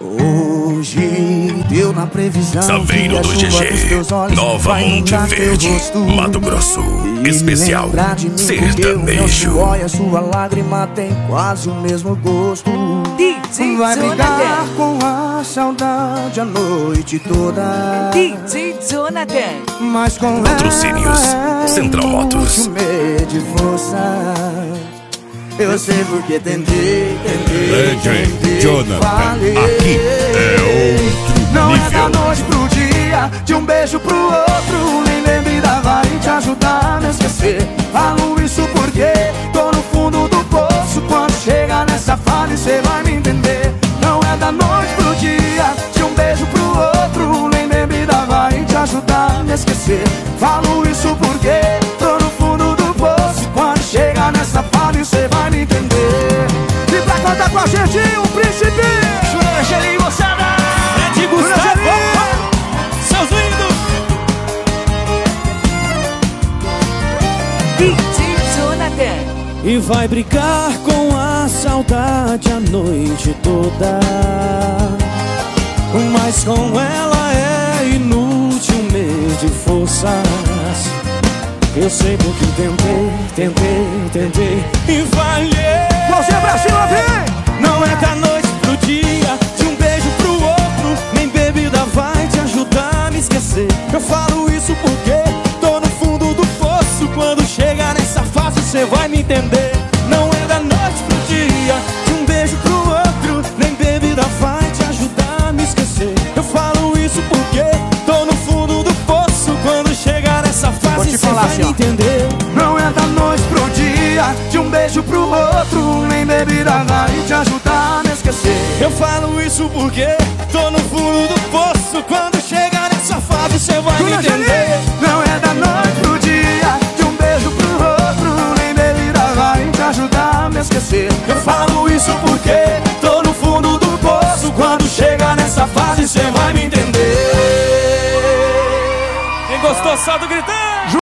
Hoje deu na previsão. Saveiro do GG, Nova Monte Verde, Mato Grosso. Especial sertanejo. Olha, sua lágrima tem quase o mesmo gosto. DJ vai brigar Jonathan com a saudade a noite toda. DJ Jonathan. Mas com Patrocínios Central Motos. de força. Eu sei porque tentei. Jonathan, aqui é outro Não nível. é da noite pro dia, de um beijo pro outro. Nem bebida vai te ajudar a me esquecer. Falo isso porque tô no fundo do poço. Quando chega nessa fase cê vai me entender. Não é da noite pro dia, de um beijo pro outro. Nem bebida vai te ajudar a me esquecer. Falo isso porque tô no fundo do poço. Quando chega nessa fase cê vai me entender. E pra cantar com a gente o príncipe Angelim, moçada, Fred Gustavo, seus lindos. DJ Jonathan. E vai brigar com a saudade a noite toda. Mas com ela é inútil medir forças. Eu sei porque tentei e falhei. Você pra cima, vem! Não é da noite pro dia, de um beijo pro outro. Nem bebida vai te ajudar a me esquecer. Eu falo isso porque tô no fundo do poço. Quando chega nessa fase cê vai me entender. Não é da noite pro dia, de um beijo pro outro. Nem bebida vai te ajudar a me esquecer. Eu falo isso porque tô no fundo do poço. Quando chega nessa fase cê vai me entender. Não é da noite pro dia, de um beijo pro outro. Nem bebida vai te ajudar a me esquecer. Eu falo isso porque tô no fundo do poço. Quando chega nessa fase cê vai me entender. Não é da noite pro dia, de um beijo pro outro. Nem bebida vai te ajudar a me esquecer. Eu falo isso porque tô no fundo do poço. Quando chega nessa fase cê vai me entender. Quem gostou, salta gritando.